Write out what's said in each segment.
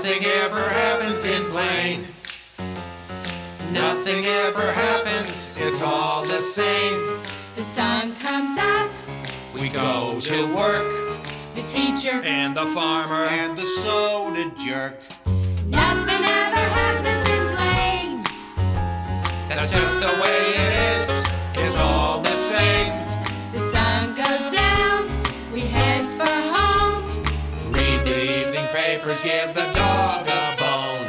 Nothing ever happens in Blaine. Nothing ever happens, it's all the same. The sun comes up, We go to work, the teacher, and the farmer, and the soda jerk. nothing ever happens in Blaine. that's just the way it is, it's all the same. The sun goes down, we head for home. Read the evening papers, give the dog a bone.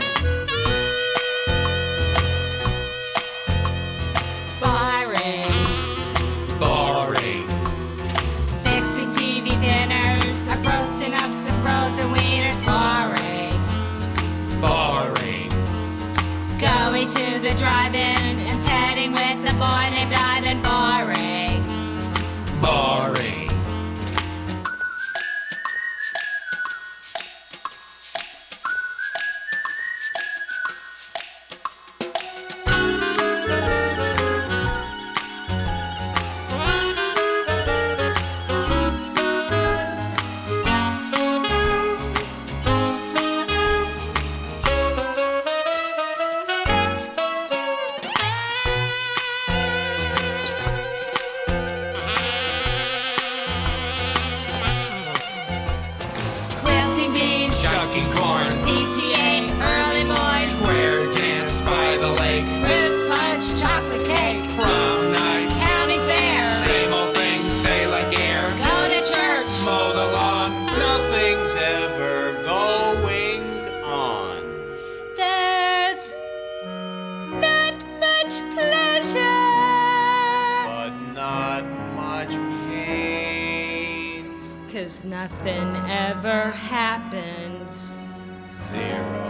Boring, Boring, fixing TV dinners, I'm roasting up some frozen wieners. Boring, boring, going to the drive-in and petting with the boy named Ivan. Boring, boring. quilting bees, Shucking corn, PTA, early boys, square dance by the lake, fruit punch, chocolate cake, prom night, county fair, same old thing, sail a gear, go to church. mow the lawn. Nothing's ever going on. There's not much pleasure, But not much pain. 'cause nothing ever happens. Zero.